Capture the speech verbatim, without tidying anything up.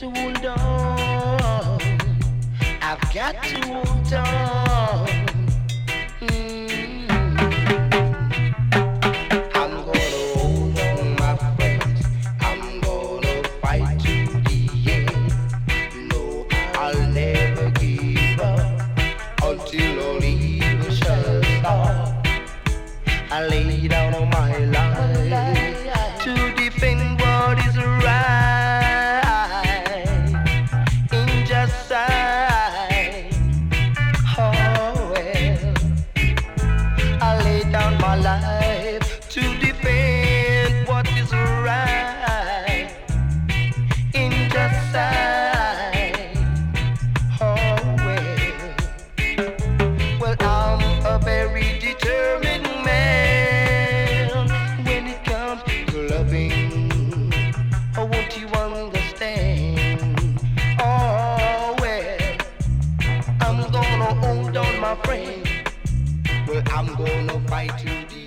to hold on. I've got to hold on. Mm. I'm gonna hold on, my friends. I'm gonna fight to the end. No, I'll never give up until all evil shall stop. I lay down on my life to defend what is right, injustice. Oh well, I lay down my life to defend what is right, injustice. Oh well, well I'm a very determined man when it comes to loving. Oh, won't you understand? Oh well, I'm gonna hold on, my friend. Well, I'm gonna fight to the